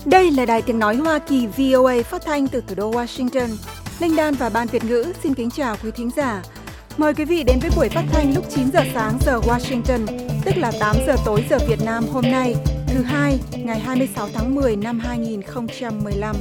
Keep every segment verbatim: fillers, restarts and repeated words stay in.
Đây là Đài Tiếng Nói Hoa Kỳ vê o a phát thanh từ thủ đô Washington. Linh Đan và Ban Việt ngữ xin kính chào quý thính giả. Mời quý vị đến với buổi phát thanh lúc chín giờ sáng giờ Washington, tức là tám giờ tối giờ Việt Nam hôm nay, thứ hai, ngày hai mươi sáu tháng mười năm hai nghìn không trăm mười lăm.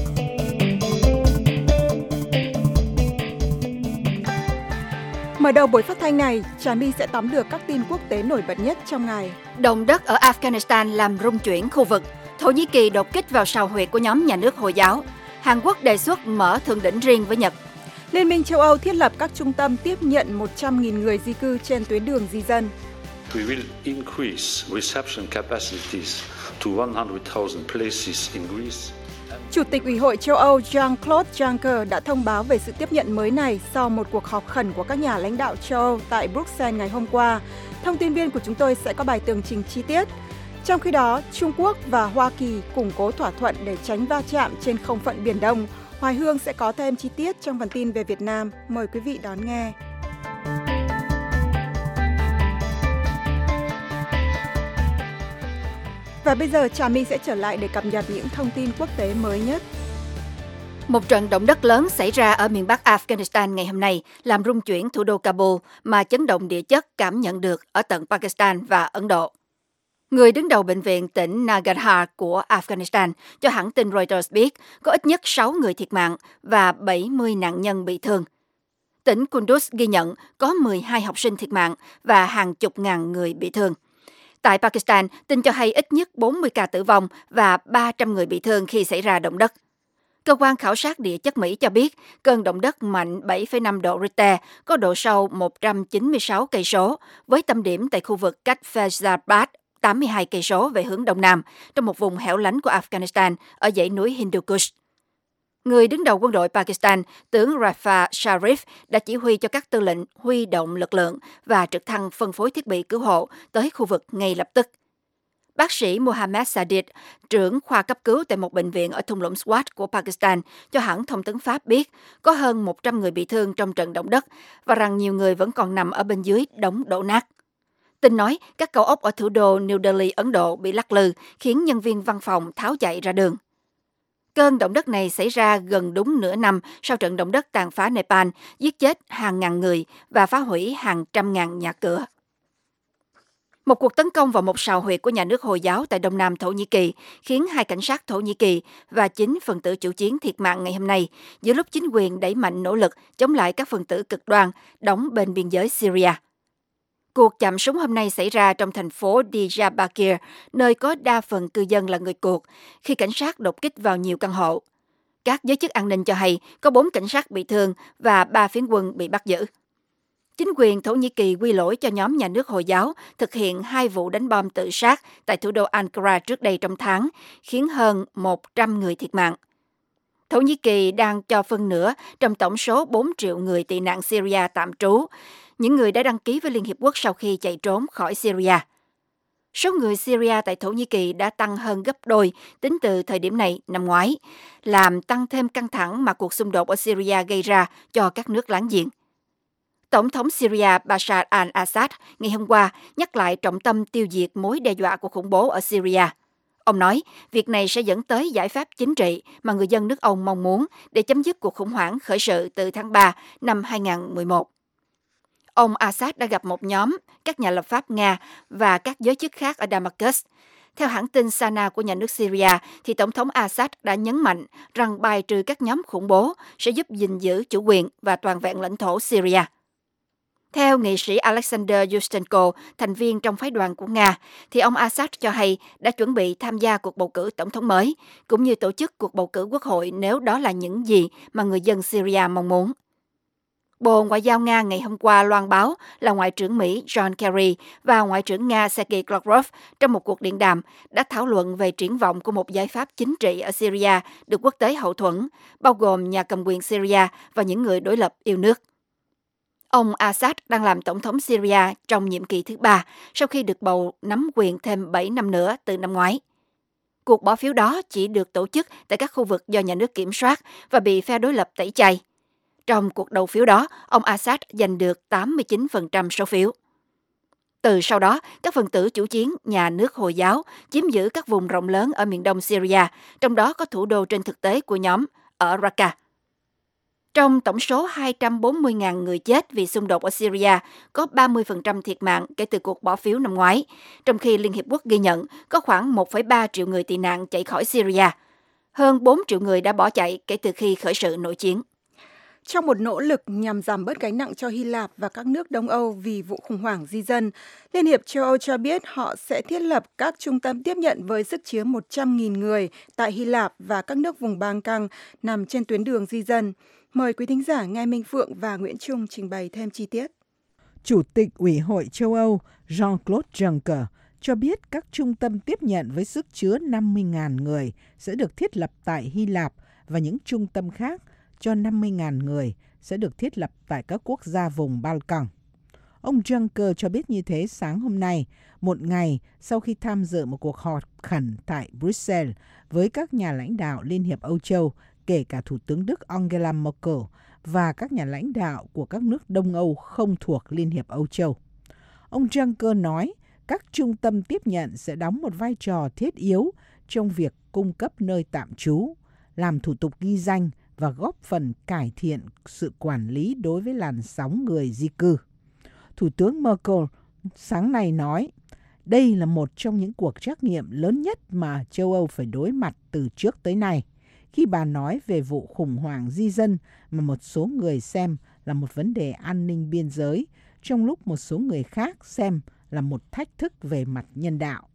Mở đầu buổi phát thanh này, Trà My sẽ tóm lược các tin quốc tế nổi bật nhất trong ngày. Động đất ở Afghanistan làm rung chuyển khu vực. Thổ Nhĩ Kỳ đột kích vào sào huyệt của nhóm nhà nước Hồi giáo. Hàn Quốc đề xuất mở thượng đỉnh riêng với Nhật. Liên minh châu Âu thiết lập các trung tâm tiếp nhận một trăm nghìn người di cư trên tuyến đường di dân. We will increase reception capacities to one hundred thousand places in Greece. Chủ tịch Ủy hội châu Âu Jean-Claude Juncker đã thông báo về sự tiếp nhận mới này sau một cuộc họp khẩn của các nhà lãnh đạo châu Âu tại Bruxelles ngày hôm qua. Thông tin viên của chúng tôi sẽ có bài tường trình chi tiết. Trong khi đó, Trung Quốc và Hoa Kỳ củng cố thỏa thuận để tránh va chạm trên không phận Biển Đông. Hoài Hương sẽ có thêm chi tiết trong phần tin về Việt Nam. Mời quý vị đón nghe. Và bây giờ Trà My sẽ trở lại để cập nhật những thông tin quốc tế mới nhất. Một trận động đất lớn xảy ra ở miền Bắc Afghanistan ngày hôm nay làm rung chuyển thủ đô Kabul mà chấn động địa chất cảm nhận được ở tận Pakistan và Ấn Độ. Người đứng đầu bệnh viện tỉnh Nangarhar của Afghanistan cho hãng tin Reuters biết có ít nhất sáu người thiệt mạng và bảy mươi nạn nhân bị thương. Tỉnh Kunduz ghi nhận có mười hai học sinh thiệt mạng và hàng chục ngàn người bị thương. Tại Pakistan, tin cho hay ít nhất bốn mươi ca tử vong và ba trăm người bị thương khi xảy ra động đất. Cơ quan khảo sát địa chất Mỹ cho biết cơn động đất mạnh bảy phẩy năm độ Richter có độ sâu một trăm chín mươi sáu cây số với tâm điểm tại khu vực cách Faizabad tám mươi hai cây số về hướng đông nam trong một vùng hẻo lánh của Afghanistan ở dãy núi Hindu Kush. Người đứng đầu quân đội Pakistan, tướng Rafa Sharif đã chỉ huy cho các tư lệnh huy động lực lượng và trực thăng phân phối thiết bị cứu hộ tới khu vực ngay lập tức. Bác sĩ Mohammad Sadiq, trưởng khoa cấp cứu tại một bệnh viện ở thung lũng Swat của Pakistan, cho hãng thông tấn Pháp biết có hơn một trăm người bị thương trong trận động đất và rằng nhiều người vẫn còn nằm ở bên dưới đống đổ nát. Tin nói các cao ốc ở thủ đô New Delhi, Ấn Độ bị lắc lư, khiến nhân viên văn phòng tháo chạy ra đường. Cơn động đất này xảy ra gần đúng nửa năm sau trận động đất tàn phá Nepal, giết chết hàng ngàn người và phá hủy hàng trăm ngàn nhà cửa. Một cuộc tấn công vào một sào huyệt của nhà nước Hồi giáo tại đông nam Thổ Nhĩ Kỳ khiến hai cảnh sát Thổ Nhĩ Kỳ và chín phần tử chủ chiến thiệt mạng ngày hôm nay, giữa lúc chính quyền đẩy mạnh nỗ lực chống lại các phần tử cực đoan đóng bên biên giới Syria. Cuộc chạm súng hôm nay xảy ra trong thành phố Diyarbakir, nơi có đa phần cư dân là người Kurd, khi cảnh sát đột kích vào nhiều căn hộ. Các giới chức an ninh cho hay có bốn cảnh sát bị thương và ba phiến quân bị bắt giữ. Chính quyền Thổ Nhĩ Kỳ quy lỗi cho nhóm nhà nước Hồi giáo thực hiện hai vụ đánh bom tự sát tại thủ đô Ankara trước đây trong tháng, khiến hơn một trăm người thiệt mạng. Thổ Nhĩ Kỳ đang cho phân nửa trong tổng số bốn triệu người tị nạn Syria tạm trú, những người đã đăng ký với Liên Hiệp Quốc sau khi chạy trốn khỏi Syria. Số người Syria tại Thổ Nhĩ Kỳ đã tăng hơn gấp đôi tính từ thời điểm này năm ngoái, làm tăng thêm căng thẳng mà cuộc xung đột ở Syria gây ra cho các nước láng giềng. Tổng thống Syria Bashar al-Assad ngày hôm qua nhắc lại trọng tâm tiêu diệt mối đe dọa của khủng bố ở Syria. Ông nói việc này sẽ dẫn tới giải pháp chính trị mà người dân nước ông mong muốn để chấm dứt cuộc khủng hoảng khởi sự từ tháng ba năm hai nghìn không trăm mười một. Ông Assad đã gặp một nhóm các nhà lập pháp Nga và các giới chức khác ở Damascus. Theo hãng tin Sana của nhà nước Syria, thì Tổng thống Assad đã nhấn mạnh rằng bài trừ các nhóm khủng bố sẽ giúp gìn giữ chủ quyền và toàn vẹn lãnh thổ Syria. Theo nghị sĩ Alexander Yushchenko, thành viên trong phái đoàn của Nga, thì ông Assad cho hay đã chuẩn bị tham gia cuộc bầu cử tổng thống mới, cũng như tổ chức cuộc bầu cử quốc hội nếu đó là những gì mà người dân Syria mong muốn. Bộ Ngoại giao Nga ngày hôm qua loan báo là Ngoại trưởng Mỹ John Kerry và Ngoại trưởng Nga Sergei Lavrov trong một cuộc điện đàm đã thảo luận về triển vọng của một giải pháp chính trị ở Syria được quốc tế hậu thuẫn, bao gồm nhà cầm quyền Syria và những người đối lập yêu nước. Ông Assad đang làm tổng thống Syria trong nhiệm kỳ thứ ba sau khi được bầu nắm quyền thêm bảy năm nữa từ năm ngoái. Cuộc bỏ phiếu đó chỉ được tổ chức tại các khu vực do nhà nước kiểm soát và bị phe đối lập tẩy chay. Trong cuộc đầu phiếu đó, ông Assad giành được tám mươi chín phần trăm số phiếu. Từ sau đó, các phần tử chủ chiến nhà nước Hồi giáo chiếm giữ các vùng rộng lớn ở miền đông Syria, trong đó có thủ đô trên thực tế của nhóm ở Raqqa. Trong tổng số hai trăm bốn mươi nghìn người chết vì xung đột ở Syria, có ba mươi phần trăm thiệt mạng kể từ cuộc bỏ phiếu năm ngoái, trong khi Liên Hiệp Quốc ghi nhận có khoảng một phẩy ba triệu người tị nạn chạy khỏi Syria. Hơn bốn triệu người đã bỏ chạy kể từ khi khởi sự nội chiến. Trong một nỗ lực nhằm giảm bớt gánh nặng cho Hy Lạp và các nước Đông Âu vì vụ khủng hoảng di dân, Liên hiệp châu Âu cho biết họ sẽ thiết lập các trung tâm tiếp nhận với sức chứa một trăm nghìn người tại Hy Lạp và các nước vùng Balkan nằm trên tuyến đường di dân. Mời quý thính giả nghe Minh Phượng và Nguyễn Trung trình bày thêm chi tiết. Chủ tịch Ủy hội châu Âu Jean-Claude Juncker cho biết các trung tâm tiếp nhận với sức chứa năm mươi nghìn người sẽ được thiết lập tại Hy Lạp và những trung tâm khác cho năm mươi nghìn người sẽ được thiết lập tại các quốc gia vùng Balkan. Ông Juncker cho biết như thế sáng hôm nay, một ngày sau khi tham dự một cuộc họp khẩn tại Bruxelles với các nhà lãnh đạo Liên hiệp Âu Châu, kể cả Thủ tướng Đức Angela Merkel và các nhà lãnh đạo của các nước Đông Âu không thuộc Liên hiệp Âu Châu. Ông Juncker nói các trung tâm tiếp nhận sẽ đóng một vai trò thiết yếu trong việc cung cấp nơi tạm trú, làm thủ tục ghi danh và góp phần cải thiện sự quản lý đối với làn sóng người di cư. Thủ tướng Merkel sáng nay nói, đây là một trong những cuộc trắc nghiệm lớn nhất mà châu Âu phải đối mặt từ trước tới nay, khi bà nói về vụ khủng hoảng di dân mà một số người xem là một vấn đề an ninh biên giới, trong lúc một số người khác xem là một thách thức về mặt nhân đạo.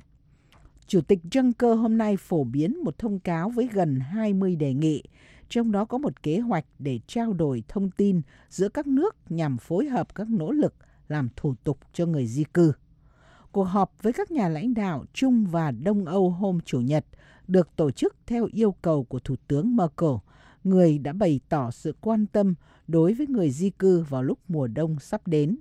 Chủ tịch Juncker hôm nay phổ biến một thông cáo với gần hai mươi đề nghị, trong đó có một kế hoạch để trao đổi thông tin giữa các nước nhằm phối hợp các nỗ lực làm thủ tục cho người di cư. Cuộc họp với các nhà lãnh đạo Trung và Đông Âu hôm Chủ nhật được tổ chức theo yêu cầu của Thủ tướng Merkel, người đã bày tỏ sự quan tâm đối với người di cư vào lúc mùa đông sắp đến.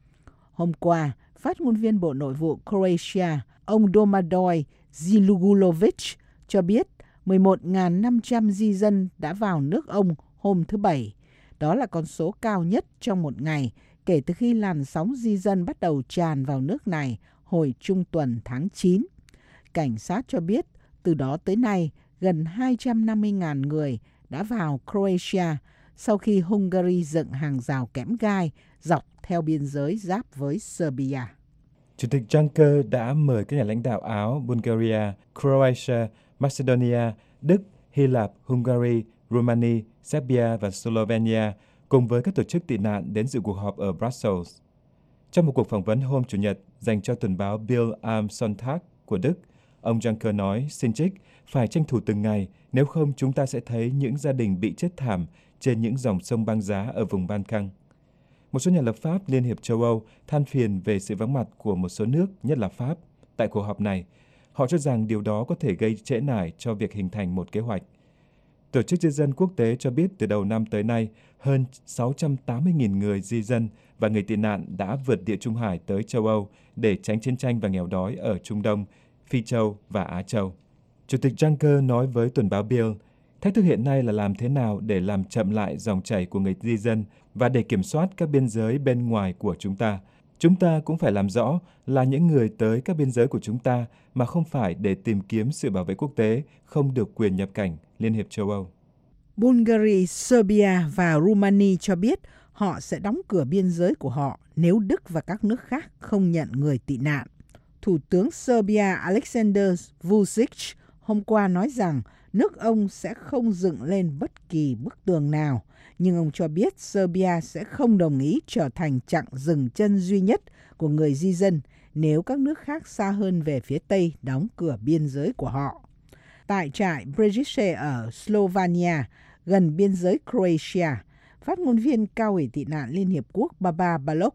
Hôm qua, phát ngôn viên Bộ Nội vụ Croatia, ông Domagoj Zilugulovic cho biết mười một nghìn năm trăm di dân đã vào nước ông hôm thứ Bảy. Đó là con số cao nhất trong một ngày kể từ khi làn sóng di dân bắt đầu tràn vào nước này hồi trung tuần tháng chín. Cảnh sát cho biết từ đó tới nay, gần hai trăm năm mươi nghìn người đã vào Croatia sau khi Hungary dựng hàng rào kẽm gai dọc theo biên giới giáp với Serbia. Chủ tịch Juncker đã mời các nhà lãnh đạo Áo, Bulgaria, Croatia, Macedonia, Đức, Hy Lạp, Hungary, Romania, Serbia và Slovenia cùng với các tổ chức tị nạn đến dự cuộc họp ở Brussels. Trong một cuộc phỏng vấn hôm Chủ nhật dành cho tuần báo Bild am Sonntag của Đức, ông Juncker nói, xin trích, phải tranh thủ từng ngày, nếu không chúng ta sẽ thấy những gia đình bị chết thảm trên những dòng sông băng giá ở vùng Balkan. Một số nhà lập pháp Liên hiệp châu Âu than phiền về sự vắng mặt của một số nước, nhất là Pháp, tại cuộc họp này. Họ cho rằng điều đó có thể gây trễ nải cho việc hình thành một kế hoạch. Tổ chức Di dân Quốc tế cho biết từ đầu năm tới nay, hơn sáu trăm tám mươi nghìn người di dân và người tị nạn đã vượt Địa Trung Hải tới châu Âu để tránh chiến tranh và nghèo đói ở Trung Đông, Phi Châu và Á Châu. Chủ tịch Juncker nói với tuần báo Bild, thách thức hiện nay là làm thế nào để làm chậm lại dòng chảy của người di dân và để kiểm soát các biên giới bên ngoài của chúng ta. Chúng ta cũng phải làm rõ là những người tới các biên giới của chúng ta mà không phải để tìm kiếm sự bảo vệ quốc tế không được quyền nhập cảnh Liên hiệp châu Âu. Bulgaria, Serbia và Romania cho biết họ sẽ đóng cửa biên giới của họ nếu Đức và các nước khác không nhận người tị nạn. Thủ tướng Serbia Alexander Vučić hôm qua nói rằng nước ông sẽ không dựng lên bất kỳ bức tường nào, nhưng ông cho biết Serbia sẽ không đồng ý trở thành chặng dừng chân duy nhất của người di dân nếu các nước khác xa hơn về phía Tây đóng cửa biên giới của họ. Tại trại Brežice ở Slovenia, gần biên giới Croatia, phát ngôn viên cao ủy tị nạn Liên Hiệp Quốc Baba Balog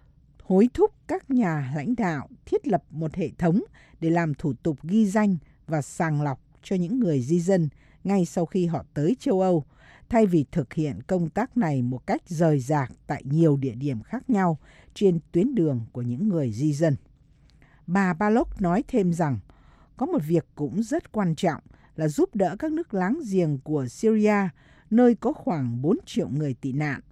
hối thúc các nhà lãnh đạo thiết lập một hệ thống để làm thủ tục ghi danh và sàng lọc cho những người di dân ngay sau khi họ tới châu Âu, thay vì thực hiện công tác này một cách rời rạc tại nhiều địa điểm khác nhau trên tuyến đường của những người di dân. Bà Balog nói thêm rằng, có một việc cũng rất quan trọng là giúp đỡ các nước láng giềng của Syria, nơi có khoảng bốn triệu người tị nạn.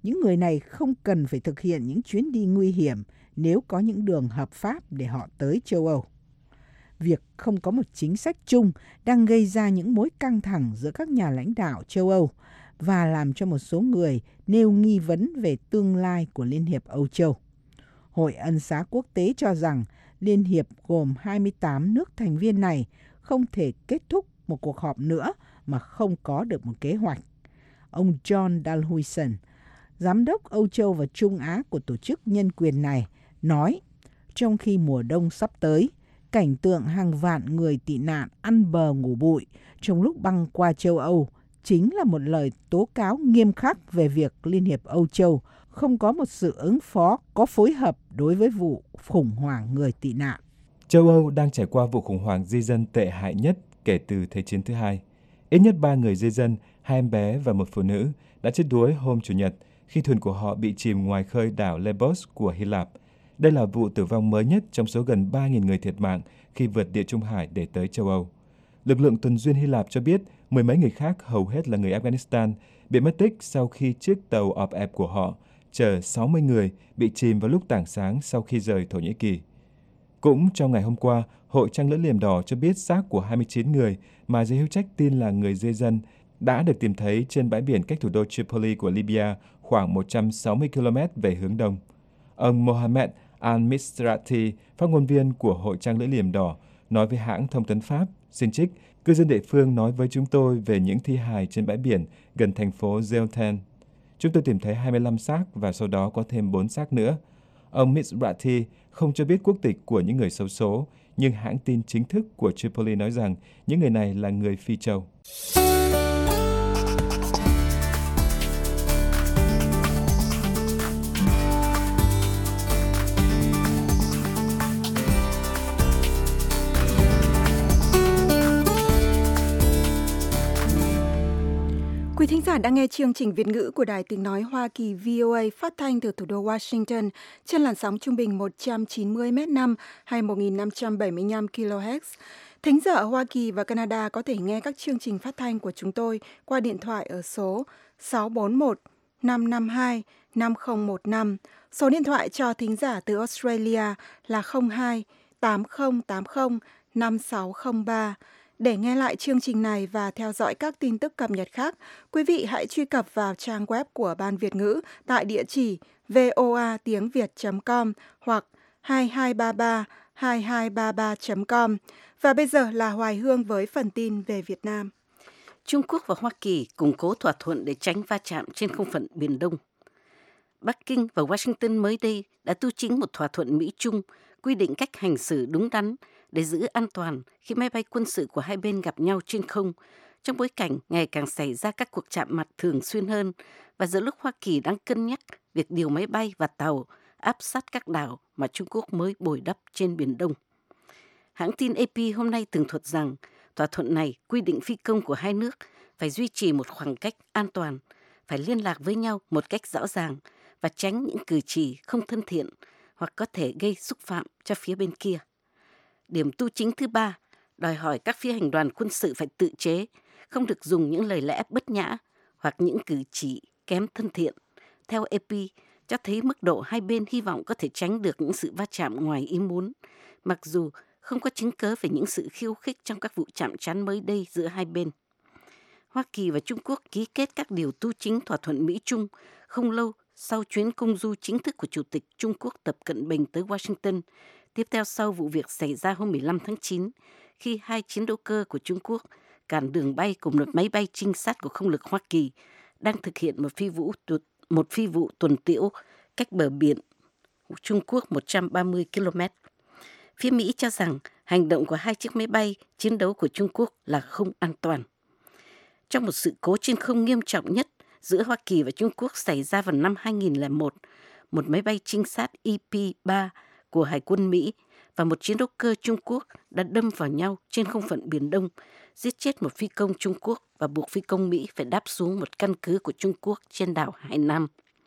Những người này không cần phải thực hiện những chuyến đi nguy hiểm nếu có những đường hợp pháp để họ tới châu Âu. Việc không có một chính sách chung đang gây ra những mối căng thẳng giữa các nhà lãnh đạo châu Âu và làm cho một số người nêu nghi vấn về tương lai của Liên hiệp Âu Châu. Hội Ân xá Quốc tế cho rằng Liên hiệp gồm hai mươi tám nước thành viên này không thể kết thúc một cuộc họp nữa mà không có được một kế hoạch. Ông John Dalhuisen, Giám đốc Âu Châu và Trung Á của tổ chức nhân quyền này, nói trong khi mùa đông sắp tới, cảnh tượng hàng vạn người tị nạn ăn bờ ngủ bụi trong lúc băng qua châu Âu chính là một lời tố cáo nghiêm khắc về việc Liên hiệp Âu Châu không có một sự ứng phó có phối hợp đối với vụ khủng hoảng người tị nạn. Châu Âu đang trải qua vụ khủng hoảng di dân tệ hại nhất kể từ Thế chiến thứ hai. Ít nhất ba người di dân, hai em bé và một phụ nữ đã chết đuối hôm Chủ nhật khi thuyền của họ bị chìm ngoài khơi đảo Lesbos của Hy Lạp. Đây là vụ tử vong mới nhất trong số gần ba nghìn người thiệt mạng khi vượt Địa Trung Hải để tới châu Âu. Lực lượng tuần duyên Hy Lạp cho biết mười mấy người khác, hầu hết là người Afghanistan, bị mất tích sau khi chiếc tàu ọp ẹp của họ chở sáu mươi người bị chìm vào lúc tảng sáng sau khi rời Thổ Nhĩ Kỳ. Cũng trong ngày hôm qua, Hội Trăng Lưỡi Liềm Đỏ cho biết xác của hai mươi chín người mà giới hữu trách tin là người di dân đã được tìm thấy trên bãi biển cách thủ đô Tripoli của Libya khoảng một trăm sáu mươi ki lô mét về hướng đông. Ông Mohamed Al-Misrati, phát ngôn viên của Hội Trăng Lưỡi Liềm Đỏ, nói với hãng thông tấn Pháp, xin trích, cư dân địa phương nói với chúng tôi về những thi hài trên bãi biển gần thành phố Zelten. Chúng tôi tìm thấy hai mươi lăm xác và sau đó có thêm bốn xác nữa. Ông Misrati không cho biết quốc tịch của những người xấu số, nhưng hãng tin chính thức của Tripoli nói rằng những người này là người Phi Châu. Quý thính giả đang nghe chương trình Việt ngữ của Đài Tiếng Nói Hoa Kỳ vê o a phát thanh từ thủ đô Washington trên làn sóng trung bình một trăm chín mươi mét năm hay một nghìn năm trăm bảy mươi lăm ki lô héc. Thính giả ở Hoa Kỳ và Canada có thể nghe các chương trình phát thanh của chúng tôi qua điện thoại ở số sáu bốn một năm năm hai năm không một năm. Số điện thoại cho thính giả từ Australia là không hai tám không tám không năm sáu không ba. Để nghe lại chương trình này và theo dõi các tin tức cập nhật khác, quý vị hãy truy cập vào trang web của Ban Việt ngữ tại địa chỉ voa tiếng việt chấm com hoặc hai hai ba ba hai hai ba ba chấm com. Và bây giờ là Hoài Hương với phần tin về Việt Nam. Trung Quốc và Hoa Kỳ củng cố thỏa thuận để tránh va chạm trên không phận Biển Đông. Bắc Kinh và Washington mới đây đã tu chính một thỏa thuận Mỹ-Trung quy định cách hành xử đúng đắn để giữ an toàn khi máy bay quân sự của hai bên gặp nhau trên không, trong bối cảnh ngày càng xảy ra các cuộc chạm mặt thường xuyên hơn và giữa lúc Hoa Kỳ đang cân nhắc việc điều máy bay và tàu áp sát các đảo mà Trung Quốc mới bồi đắp trên Biển Đông. Hãng tin a pê hôm nay tường thuật rằng thỏa thuận này quy định phi công của hai nước phải duy trì một khoảng cách an toàn, phải liên lạc với nhau một cách rõ ràng và tránh những cử chỉ không thân thiện hoặc có thể gây xúc phạm cho phía bên kia. Điểm tu chính thứ ba, đòi hỏi các phi hành đoàn quân sự phải tự chế, không được dùng những lời lẽ bất nhã hoặc những cử chỉ kém thân thiện. Theo a pê, cho thấy mức độ hai bên hy vọng có thể tránh được những sự va chạm ngoài ý muốn, mặc dù không có chứng cớ về những sự khiêu khích trong các vụ chạm trán mới đây giữa hai bên. Hoa Kỳ và Trung Quốc ký kết các điều tu chính thỏa thuận Mỹ-Trung không lâu sau chuyến công du chính thức của Chủ tịch Trung Quốc Tập Cận Bình tới Washington, tiếp theo sau vụ việc xảy ra hôm mười lăm tháng chín, khi hai chiến đấu cơ của Trung Quốc cản đường bay cùng một máy bay trinh sát của không lực Hoa Kỳ đang thực hiện một phi vụ một phi vụ tuần tiễu cách bờ biển Trung Quốc một trăm ba mươi ki lô mét. Phía Mỹ cho rằng hành động của hai chiếc máy bay chiến đấu của Trung Quốc là không an toàn. Trong một sự cố trên không nghiêm trọng nhất giữa Hoa Kỳ và Trung Quốc xảy ra vào năm hai nghìn lẻ một, một máy bay trinh sát E P ba của Hải quân Mỹ và một chiến đấu cơ Trung Quốc đã đâm vào nhau trên không phận Biển Đông, giết chết một phi công Trung Quốc và buộc phi công Mỹ phải đáp xuống một căn cứ của Trung Quốc trên đảo Hải Nam.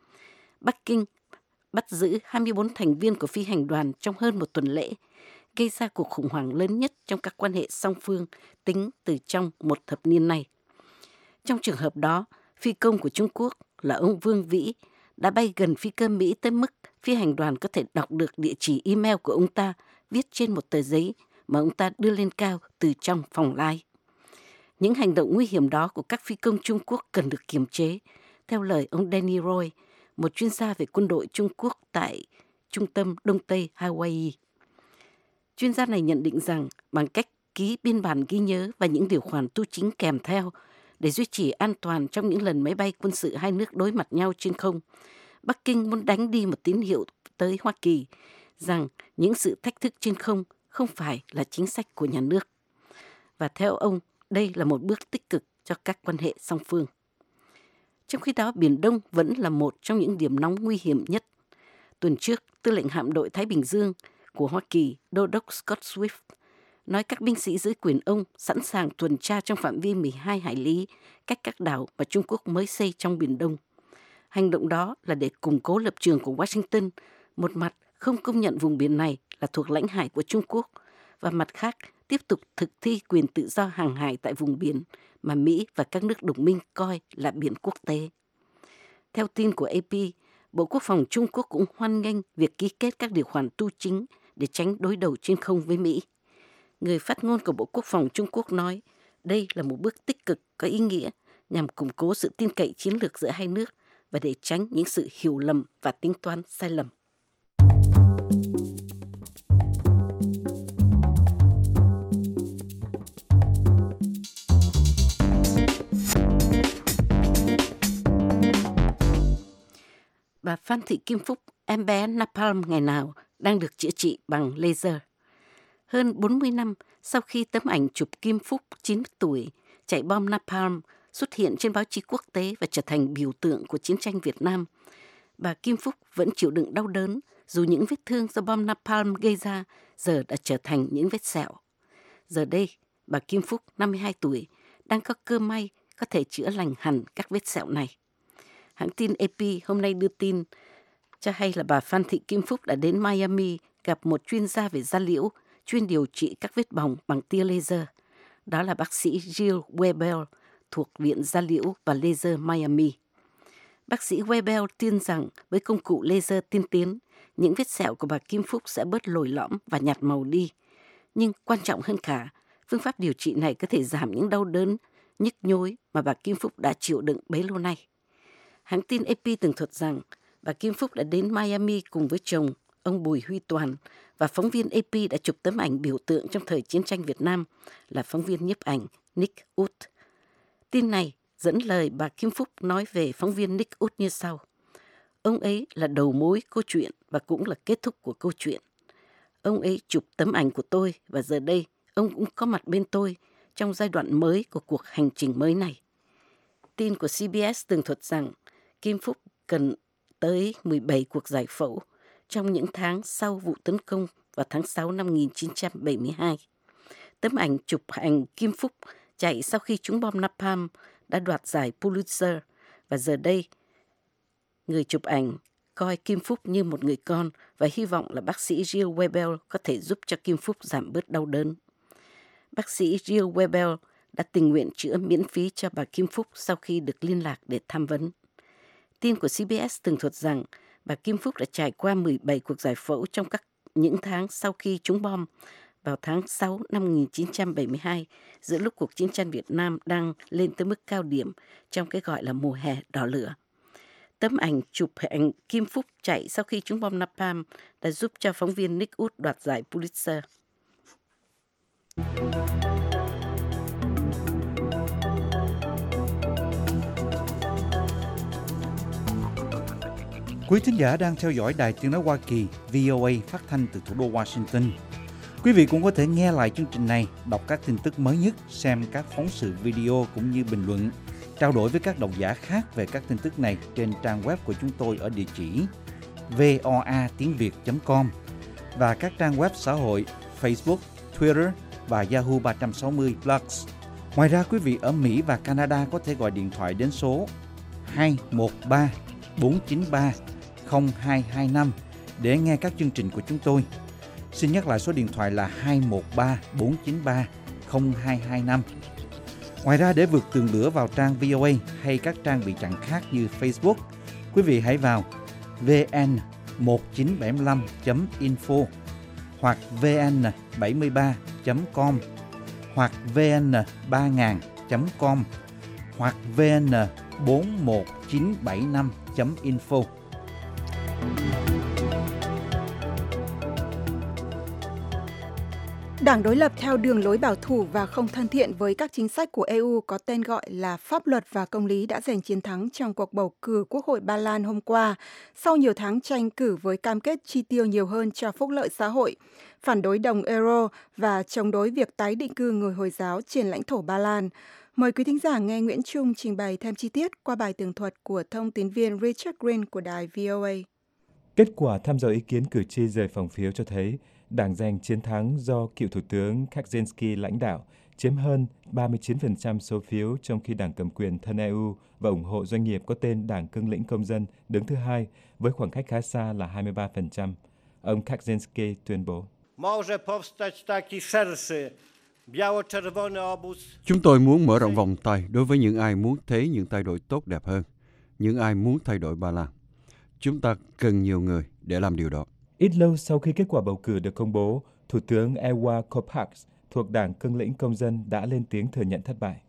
Bắc Kinh bắt giữ hai mươi bốn thành viên của phi hành đoàn trong hơn một tuần lễ, gây ra cuộc khủng hoảng lớn nhất trong các quan hệ song phương tính từ trong một thập niên nay. Trong trường hợp đó, phi công của Trung Quốc là ông Vương Vĩ đã bay gần phi cơ Mỹ tới mức phi hành đoàn có thể đọc được địa chỉ email của ông ta viết trên một tờ giấy mà ông ta đưa lên cao từ trong phòng lai. Những hành động nguy hiểm đó của các phi công Trung Quốc cần được kiềm chế, theo lời ông Danny Roy, một chuyên gia về quân đội Trung Quốc tại Trung tâm Đông Tây Hawaii. Chuyên gia này nhận định rằng bằng cách ký biên bản ghi nhớ và những điều khoản tu chính kèm theo để duy trì an toàn trong những lần máy bay quân sự hai nước đối mặt nhau trên không, Bắc Kinh muốn đánh đi một tín hiệu tới Hoa Kỳ rằng những sự thách thức trên không không phải là chính sách của nhà nước. Và theo ông, đây là một bước tích cực cho các quan hệ song phương. Trong khi đó, Biển Đông vẫn là một trong những điểm nóng nguy hiểm nhất. Tuần trước, Tư lệnh hạm đội Thái Bình Dương của Hoa Kỳ, Đô đốc Scott Swift, nói các binh sĩ dưới quyền ông sẵn sàng tuần tra trong phạm vi mười hai hải lý cách các đảo mà Trung Quốc mới xây trong Biển Đông. Hành động đó là để củng cố lập trường của Washington, một mặt không công nhận vùng biển này là thuộc lãnh hải của Trung Quốc, và mặt khác tiếp tục thực thi quyền tự do hàng hải tại vùng biển mà Mỹ và các nước đồng minh coi là biển quốc tế. Theo tin của a pê, Bộ Quốc phòng Trung Quốc cũng hoan nghênh việc ký kết các điều khoản tu chính để tránh đối đầu trên không với Mỹ. Người phát ngôn của Bộ Quốc phòng Trung Quốc nói đây là một bước tích cực có ý nghĩa nhằm củng cố sự tin cậy chiến lược giữa hai nước và để tránh những sự hiểu lầm và tính toán sai lầm. Bà Phan Thị Kim Phúc, em bé Napalm ngày nào đang được chữa trị bằng laser. Hơn bốn mươi năm sau khi tấm ảnh chụp Kim Phúc chín mươi tuổi chạy bom Napalm xuất hiện trên báo chí quốc tế và trở thành biểu tượng của chiến tranh Việt Nam, bà Kim Phúc vẫn chịu đựng đau đớn dù những vết thương do bom Napalm gây ra giờ đã trở thành những vết sẹo. Giờ đây, bà Kim Phúc, năm mươi hai tuổi, đang có cơ may có thể chữa lành hẳn các vết sẹo này. Hãng tin a pê hôm nay đưa tin cho hay là bà Phan Thị Kim Phúc đã đến Miami gặp một chuyên gia về da liễu chuyên điều trị các vết bỏng bằng tia laser. Đó là bác sĩ Jill Webel thuộc Viện Da liễu và Laser Miami. Bác sĩ Webel tin rằng với công cụ laser tiên tiến, những vết sẹo của bà Kim Phúc sẽ bớt lồi lõm và nhạt màu đi. Nhưng quan trọng hơn cả, phương pháp điều trị này có thể giảm những đau đớn, nhức nhối mà bà Kim Phúc đã chịu đựng bấy lâu nay. Hãng tin a pê tường thuật rằng bà Kim Phúc đã đến Miami cùng với chồng, ông Bùi Huy Toàn, và phóng viên a pê đã chụp tấm ảnh biểu tượng trong thời chiến tranh Việt Nam là phóng viên nhiếp ảnh Nick Wood. Tin này dẫn lời bà Kim Phúc nói về phóng viên Nick Wood như sau. Ông ấy là đầu mối câu chuyện và cũng là kết thúc của câu chuyện. Ông ấy chụp tấm ảnh của tôi và giờ đây ông cũng có mặt bên tôi trong giai đoạn mới của cuộc hành trình mới này. Tin của xê bê ét tường thuật rằng Kim Phúc cần tới mười bảy cuộc giải phẫu trong những tháng sau vụ tấn công vào tháng sáu năm một nghìn chín trăm bảy mươi hai. Tấm ảnh chụp ảnh Kim Phúc chạy sau khi trúng bom Napalm đã đoạt giải Pulitzer và giờ đây người chụp ảnh coi Kim Phúc như một người con và hy vọng là bác sĩ Jill Webel có thể giúp cho Kim Phúc giảm bớt đau đớn. Bác sĩ Jill Webel đã tình nguyện chữa miễn phí cho bà Kim Phúc sau khi được liên lạc để tham vấn. Tin của xê bê ét tường thuật rằng bà Kim Phúc đã trải qua mười bảy cuộc giải phẫu trong các những tháng sau khi trúng bom vào tháng sáu năm một nghìn chín trăm bảy mươi hai, giữa lúc cuộc chiến tranh Việt Nam đang lên tới mức cao điểm trong cái gọi là mùa hè đỏ lửa. Tấm ảnh chụp ảnh Kim Phúc chạy sau khi trúng bom Napalm đã giúp cho phóng viên Nick Wood đoạt giải Pulitzer. Quý thính giả đang theo dõi Đài Tiếng nói Hoa Kỳ vê o a phát thanh từ thủ đô Washington. Quý vị cũng có thể nghe lại chương trình này, đọc các tin tức mới nhất, xem các phóng sự video cũng như bình luận, trao đổi với các độc giả khác về các tin tức này trên trang web của chúng tôi ở địa chỉ voa tiếng việt chấm com và các trang web xã hội Facebook, Twitter và Yahoo ba trăm sáu mươi Plus. Ngoài ra, quý vị ở Mỹ và Canada có thể gọi điện thoại đến số hai một ba bốn chín ba không hai hai năm để nghe các chương trình của chúng tôi. Xin nhắc lại số điện thoại là hai một ba bốn chín ba không hai hai năm. Ngoài ra, để vượt tường lửa vào trang vê o a hay các trang bị chặn khác như Facebook, Quý vị hãy vào vê en một chín bảy năm chấm info hoặc vê en bảy ba chấm com hoặc vê en ba nghìn chấm com hoặc vê en bốn một chín bảy năm chấm info. Đảng đối lập theo đường lối bảo thủ và không thân thiện với các chính sách của e u có tên gọi là Pháp luật và Công lý đã giành chiến thắng trong cuộc bầu cử Quốc hội Ba Lan hôm qua, sau nhiều tháng tranh cử với cam kết chi tiêu nhiều hơn cho phúc lợi xã hội, phản đối đồng euro và chống đối việc tái định cư người Hồi giáo trên lãnh thổ Ba Lan. Mời quý thính giả nghe Nguyễn Trung trình bày thêm chi tiết qua bài tường thuật của thông tín viên Richard Green của đài vê o a. Kết quả thăm dò ý kiến cử tri rời phòng phiếu cho thấy Đảng giành chiến thắng do cựu Thủ tướng Kaczynski lãnh đạo, chiếm hơn ba mươi chín phần trăm số phiếu, trong khi Đảng cầm quyền thân e u và ủng hộ doanh nghiệp có tên Đảng Cương lĩnh Công dân đứng thứ hai với khoảng cách khá xa là hai mươi ba phần trăm. Ông Kaczynski tuyên bố. Chúng tôi muốn mở rộng vòng tay đối với những ai muốn thấy những thay đổi tốt đẹp hơn, những ai muốn thay đổi Ba Lan. Chúng ta cần nhiều người để làm điều đó. Ít lâu sau khi kết quả bầu cử được công bố, Thủ tướng Ewa Kopacz thuộc Đảng Cương lĩnh Công dân đã lên tiếng thừa nhận thất bại.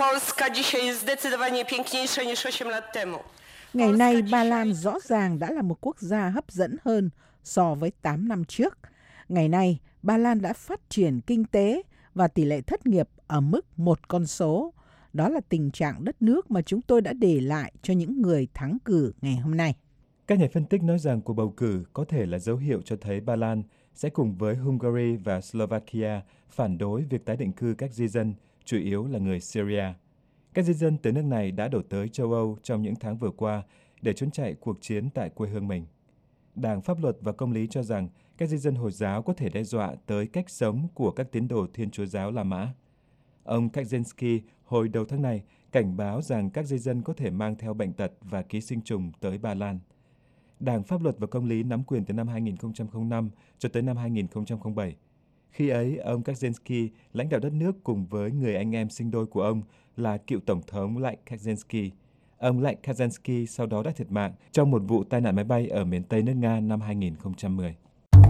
Ngày nay, Ba Lan rõ ràng đã là một quốc gia hấp dẫn hơn so với tám năm trước. Ngày nay, Ba Lan đã phát triển kinh tế và tỷ lệ thất nghiệp ở mức một con số. Đó là tình trạng đất nước mà chúng tôi đã để lại cho những người thắng cử ngày hôm nay. Các nhà phân tích nói rằng cuộc bầu cử có thể là dấu hiệu cho thấy Ba Lan sẽ cùng với Hungary và Slovakia phản đối việc tái định cư các di dân, chủ yếu là người Syria. Các di dân từ nước này đã đổ tới châu Âu trong những tháng vừa qua để trốn chạy cuộc chiến tại quê hương mình. Đảng Pháp luật và Công lý cho rằng các di dân Hồi giáo có thể đe dọa tới cách sống của các tín đồ Thiên Chúa giáo La Mã. Ông Kaczynski hồi đầu tháng này cảnh báo rằng các di dân có thể mang theo bệnh tật và ký sinh trùng tới Ba Lan. Đảng Pháp luật và Công lý nắm quyền từ năm hai nghìn không trăm lẻ năm cho tới năm hai nghìn không trăm lẻ bảy. Khi ấy, ông Kaczynski lãnh đạo đất nước cùng với người anh em sinh đôi của ông là cựu Tổng thống Lech Kaczynski. Ông Lech Kaczynski sau đó đã thiệt mạng trong một vụ tai nạn máy bay ở miền Tây nước Nga năm hai nghìn không trăm mười.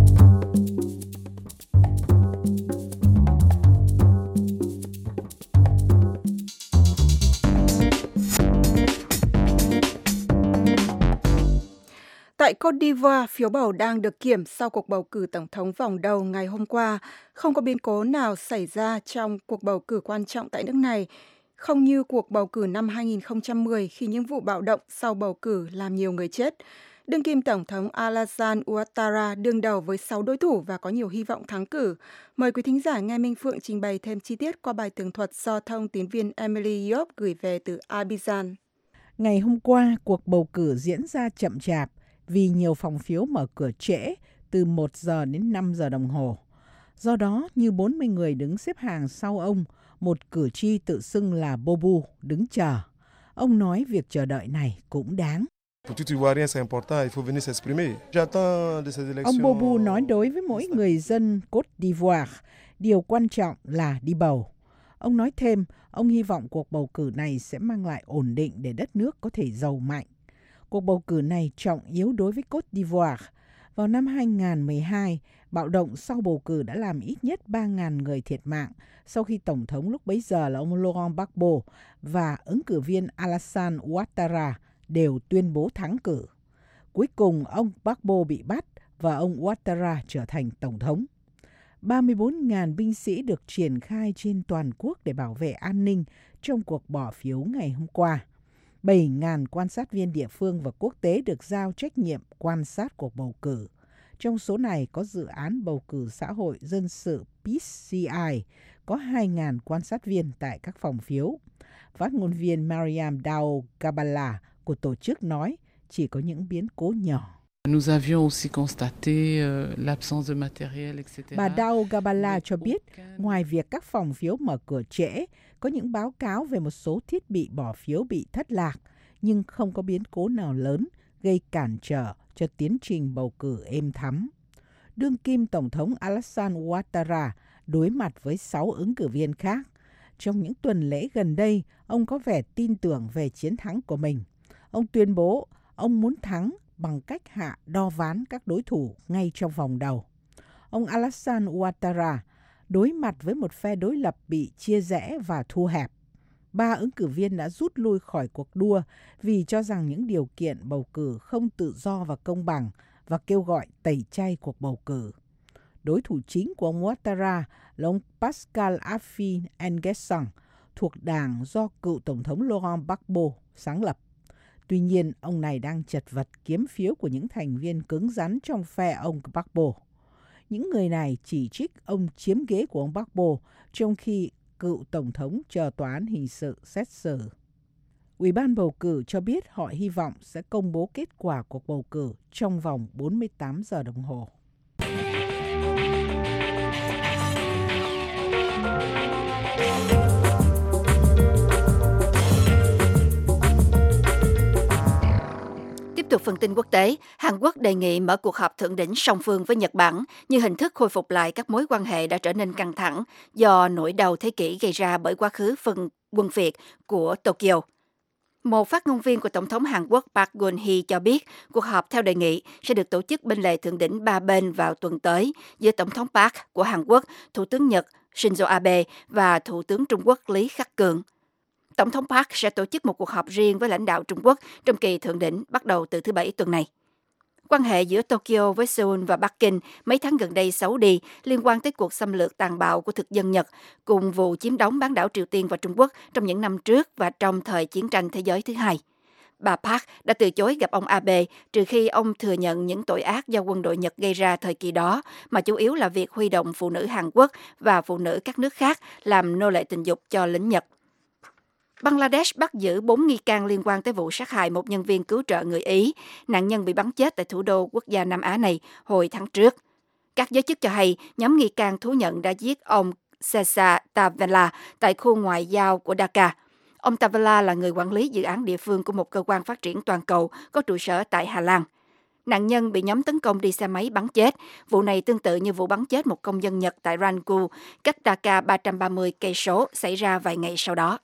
Tại Côte d'Ivoire, phiếu bầu đang được kiểm sau cuộc bầu cử tổng thống vòng đầu ngày hôm qua. Không có biến cố nào xảy ra trong cuộc bầu cử quan trọng tại nước này, không như cuộc bầu cử năm hai nghìn không trăm mười khi những vụ bạo động sau bầu cử làm nhiều người chết. Đương kim Tổng thống Alassane Ouattara đương đầu với sáu đối thủ và có nhiều hy vọng thắng cử. Mời quý thính giả nghe Minh Phượng trình bày thêm chi tiết qua bài tường thuật do thông tín viên Emily Yop gửi về từ Abidjan. Ngày hôm qua, cuộc bầu cử diễn ra chậm chạp vì nhiều phòng phiếu mở cửa trễ từ một giờ đến năm giờ đồng hồ. Do đó, như bốn mươi người đứng xếp hàng sau ông, một cử tri tự xưng là Bobu đứng chờ. Ông nói việc chờ đợi này cũng đáng. Ông Bobu nói đối với mỗi người dân Côte d'Ivoire, điều quan trọng là đi bầu. Ông nói thêm, ông hy vọng cuộc bầu cử này sẽ mang lại ổn định để đất nước có thể giàu mạnh. Cuộc bầu cử này trọng yếu đối với Côte d'Ivoire. Vào năm hai nghìn không trăm mười hai, bạo động sau bầu cử đã làm ít nhất ba nghìn người thiệt mạng sau khi Tổng thống lúc bấy giờ là ông Laurent Gbagbo và ứng cử viên Alassane Ouattara đều tuyên bố thắng cử. Cuối cùng, ông Gbagbo bị bắt và ông Ouattara trở thành Tổng thống. ba mươi bốn nghìn binh sĩ được triển khai trên toàn quốc để bảo vệ an ninh trong cuộc bỏ phiếu ngày hôm qua. bảy nghìn quan sát viên địa phương và quốc tế được giao trách nhiệm quan sát cuộc bầu cử. Trong số này có dự án bầu cử xã hội dân sự Peace xê i, có hai nghìn quan sát viên tại các phòng phiếu. Phát ngôn viên Mariam Dao Gabala của tổ chức nói chỉ có những biến cố nhỏ. Bà Dao Gabala cho biết, ngoài việc các phòng phiếu mở cửa trễ, có những báo cáo về một số thiết bị bỏ phiếu bị thất lạc, nhưng không có biến cố nào lớn gây cản trở cho tiến trình bầu cử êm thắm. Đương kim Tổng thống Alassane Ouattara đối mặt với sáu ứng cử viên khác. Trong những tuần lễ gần đây, ông có vẻ tin tưởng về chiến thắng của mình. Ông tuyên bố Ông muốn thắng bằng cách hạ đo ván các đối thủ ngay trong vòng đầu. Ông Alassane Ouattara đối mặt với một phe đối lập bị chia rẽ và thu hẹp. Ba ứng cử viên đã rút lui khỏi cuộc đua vì cho rằng những điều kiện bầu cử không tự do và công bằng và kêu gọi tẩy chay cuộc bầu cử. Đối thủ chính của ông Ouattara là ông Pascal Affi N'Guessan thuộc đảng do cựu Tổng thống Laurent Gbagbo sáng lập. Tuy nhiên, ông này đang chật vật kiếm phiếu của những thành viên cứng rắn trong phe ông Gbagbo. Những người này chỉ trích ông chiếm ghế của ông Gbagbo, trong khi cựu Tổng thống chờ tòa án hình sự xét xử. Ủy ban bầu cử cho biết họ hy vọng sẽ công bố kết quả cuộc bầu cử trong vòng bốn mươi tám giờ đồng hồ. Tiếp tục phần tin quốc tế, Hàn Quốc đề nghị mở cuộc họp thượng đỉnh song phương với Nhật Bản như hình thức khôi phục lại các mối quan hệ đã trở nên căng thẳng do nỗi đau thế kỷ gây ra bởi quá khứ phân quân Việt của Tokyo. Một phát ngôn viên của Tổng thống Hàn Quốc Park Geun-hye cho biết cuộc họp theo đề nghị sẽ được tổ chức bên lề thượng đỉnh ba bên vào tuần tới giữa Tổng thống Park của Hàn Quốc, Thủ tướng Nhật Shinzo Abe và Thủ tướng Trung Quốc Lý Khắc Cường. Tổng thống Park sẽ tổ chức một cuộc họp riêng với lãnh đạo Trung Quốc trong kỳ thượng đỉnh bắt đầu từ thứ Bảy tuần này. Quan hệ giữa Tokyo với Seoul và Bắc Kinh mấy tháng gần đây xấu đi liên quan tới cuộc xâm lược tàn bạo của thực dân Nhật cùng vụ chiếm đóng bán đảo Triều Tiên và Trung Quốc trong những năm trước và trong thời chiến tranh thế giới thứ hai. Bà Park đã từ chối gặp ông Abe trừ khi ông thừa nhận những tội ác do quân đội Nhật gây ra thời kỳ đó, mà chủ yếu là việc huy động phụ nữ Hàn Quốc và phụ nữ các nước khác làm nô lệ tình dục cho lính Nhật. Bangladesh bắt giữ bốn nghi can liên quan tới vụ sát hại một nhân viên cứu trợ người Ý. Nạn nhân bị bắn chết tại thủ đô quốc gia Nam Á này hồi tháng trước. Các giới chức cho hay nhóm nghi can thú nhận đã giết ông Sesa Tavalla tại khu ngoại giao của Dhaka. Ông Tavalla là người quản lý dự án địa phương của một cơ quan phát triển toàn cầu có trụ sở tại Hà Lan. Nạn nhân bị nhóm tấn công đi xe máy bắn chết. Vụ này tương tự như vụ bắn chết một công dân Nhật tại Rangul, cách Dhaka ba trăm ba mươi cây số, xảy ra vài ngày sau đó.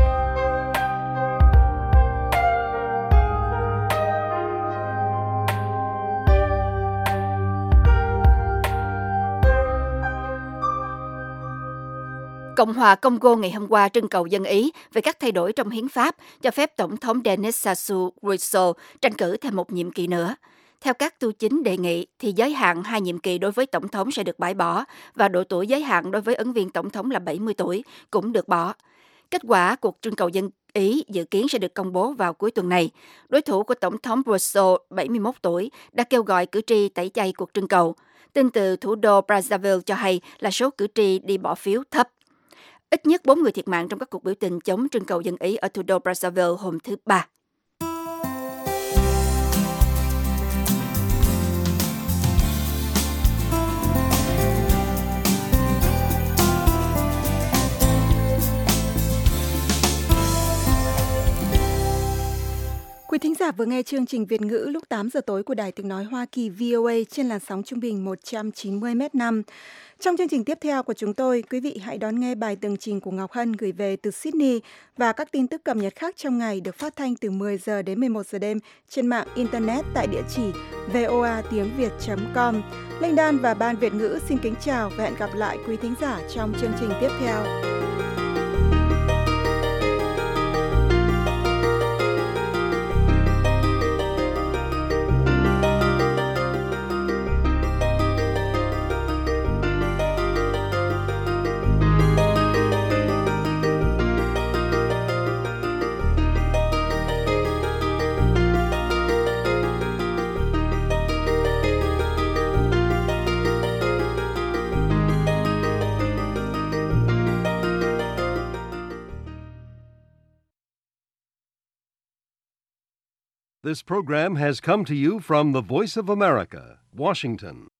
Cộng hòa Congo ngày hôm qua trưng cầu dân Ý về các thay đổi trong hiến pháp cho phép Tổng thống Denis Sassou Nguesso tranh cử thêm một nhiệm kỳ nữa. Theo các tu chính đề nghị, thì giới hạn hai nhiệm kỳ đối với Tổng thống sẽ được bãi bỏ và độ tuổi giới hạn đối với ứng viên Tổng thống là bảy mươi tuổi cũng được bỏ. Kết quả cuộc trưng cầu dân Ý dự kiến sẽ được công bố vào cuối tuần này. Đối thủ của Tổng thống Nguesso, bảy mươi mốt tuổi, đã kêu gọi cử tri tẩy chay cuộc trưng cầu. Tin từ thủ đô Brazzaville cho hay là số cử tri đi bỏ phiếu thấp. Ít nhất bốn người thiệt mạng trong các cuộc biểu tình chống trưng cầu dân Ý ở thủ đô Brazzaville hôm thứ Ba. Quý thính giả vừa nghe chương trình Việt ngữ lúc tám giờ tối của Đài Tiếng Nói Hoa Kỳ vê o a trên làn sóng trung bình một trăm chín mươi mét năm. Trong chương trình tiếp theo của chúng tôi, quý vị hãy đón nghe bài tường trình của Ngọc Hân gửi về từ Sydney và các tin tức cập nhật khác trong ngày được phát thanh từ mười giờ đến mười một giờ đêm trên mạng Internet tại địa chỉ voa tiếng việt chấm com. Linh Đan và Ban Việt ngữ xin kính chào và hẹn gặp lại quý thính giả trong chương trình tiếp theo. This program has come to you from the Voice of America, Washington.